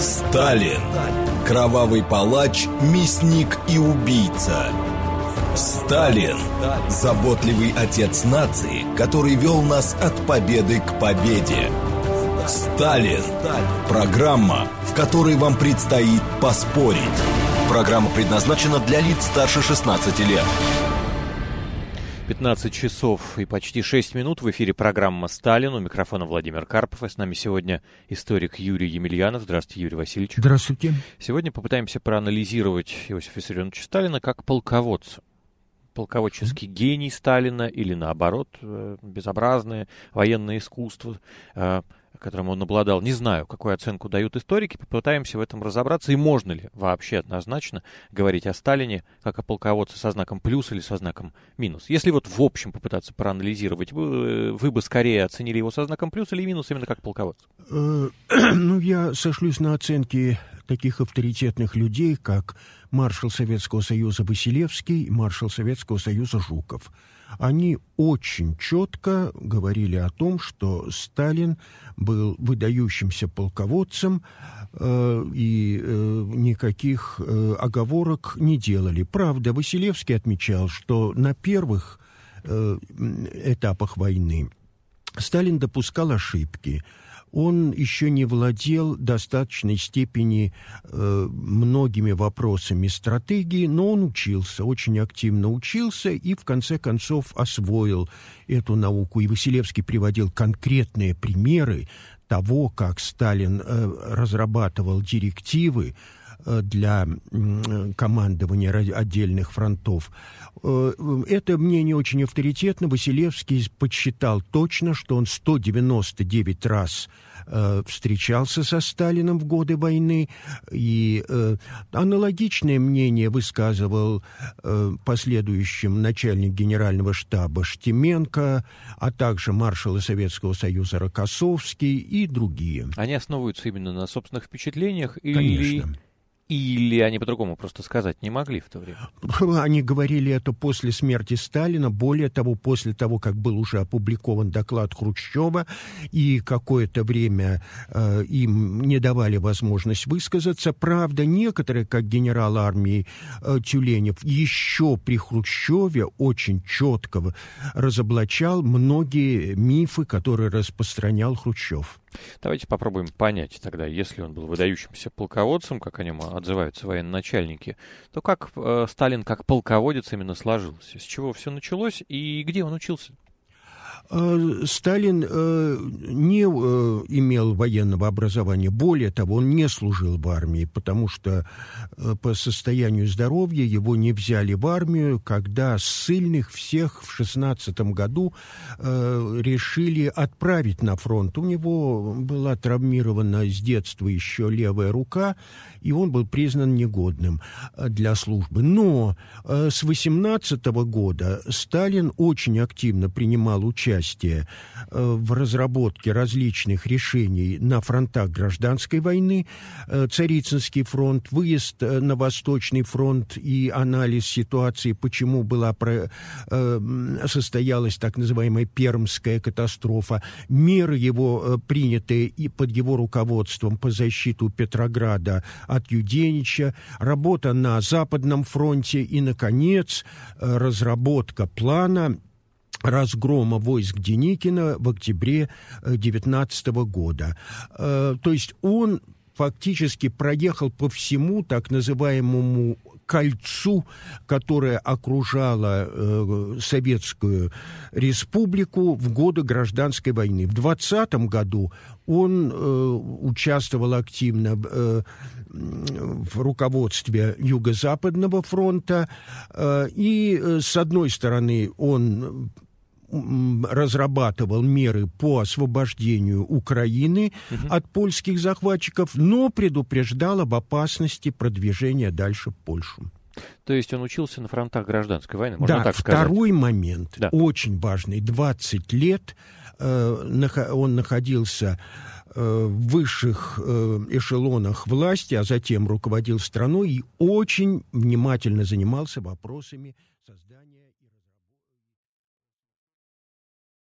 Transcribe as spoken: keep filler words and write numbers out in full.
Сталин. Кровавый палач, мясник и убийца. Сталин. Заботливый отец нации, который вел нас от победы к победе. Сталин. Программа, в которой вам предстоит поспорить. Программа предназначена для лиц старше шестнадцати лет. пятнадцать часов и почти шесть минут. В эфире программа «Сталин». У микрофона Владимир Карпов. И с нами сегодня историк Юрий Емельянов. Здравствуйте, Юрий Васильевич. Здравствуйте. Сегодня попытаемся проанализировать Иосифа Виссарионовича Сталина как полководца. Полководческий mm-hmm. гений Сталина или, наоборот, безобразное военное искусство, которым он обладал. Не знаю, какую оценку дают историки. Попытаемся в этом разобраться. И можно ли вообще однозначно говорить о Сталине как о полководце со знаком плюс или со знаком минус? Если вот в общем попытаться проанализировать, вы, вы бы скорее оценили его со знаком плюс или минус именно как полководца? Ну, я сошлюсь на оценки таких авторитетных людей, как маршал Советского Союза Василевский и маршал Советского Союза Жуков. Они очень четко говорили о том, что Сталин был выдающимся полководцем, э, и э, никаких э, оговорок не делали. Правда, Василевский отмечал, что на первых э, этапах войны Сталин допускал ошибки. Он еще не владел в достаточной степени э, многими вопросами стратегии, но он учился, очень активно учился и в конце концов освоил эту науку. И Василевский приводил конкретные примеры того, как Сталин э, разрабатывал директивы для командования отдельных фронтов. Это мнение очень авторитетно. Василевский подсчитал точно, что он сто девяносто девять раз встречался со Сталином в годы войны, и аналогичное мнение высказывал последующим начальник генерального штаба Штеменко, а также маршалы Советского Союза Рокоссовский и другие. Они основываются именно на собственных впечатлениях или... Конечно. Или они по-другому просто сказать не могли в то время? Они говорили это после смерти Сталина, более того, после того, как был уже опубликован доклад Хрущева, и какое-то время э, им не давали возможность высказаться. Правда, некоторые, как генерал армии э, Тюленев, еще при Хрущеве очень четко разоблачал многие мифы, которые распространял Хрущев. Давайте попробуем понять тогда, если он был выдающимся полководцем, как о нем отзываются военачальники, то как э, Сталин как полководец именно сложился? С чего все началось и где он учился? Сталин э, не э, имел военного образования. Более того, он не служил в армии, потому что э, по состоянию здоровья его не взяли в армию, когда ссыльных всех в шестнадцатом году э, решили отправить на фронт. У него была травмирована с детства еще левая рука, и он был признан негодным для службы. Но э, с восемнадцатого года Сталин очень активно принимал участие в разработке различных решений на фронтах гражданской войны. Царицынский фронт, выезд на Восточный фронт и анализ ситуации, почему была, состоялась так называемая Пермская катастрофа, меры его принятые и под его руководством по защиту Петрограда от Юденича, работа на Западном фронте и, наконец, разработка плана разгрома войск Деникина в октябре девятнадцатого года. То есть он фактически проехал по всему так называемому кольцу, которое окружало э, Советскую Республику в годы гражданской войны. В двадцатом году он э, участвовал активно э, в руководстве Юго-Западного фронта, э, и, э, с одной стороны, он разрабатывал меры по освобождению Украины угу. от польских захватчиков, но предупреждал об опасности продвижения дальше в Польшу. То есть он учился на фронтах гражданской войны, можно да, так сказать? Да, второй момент, да. очень важный. двадцать лет э, он находился э, в высших э, эшелонах власти, а затем руководил страной и очень внимательно занимался вопросами создания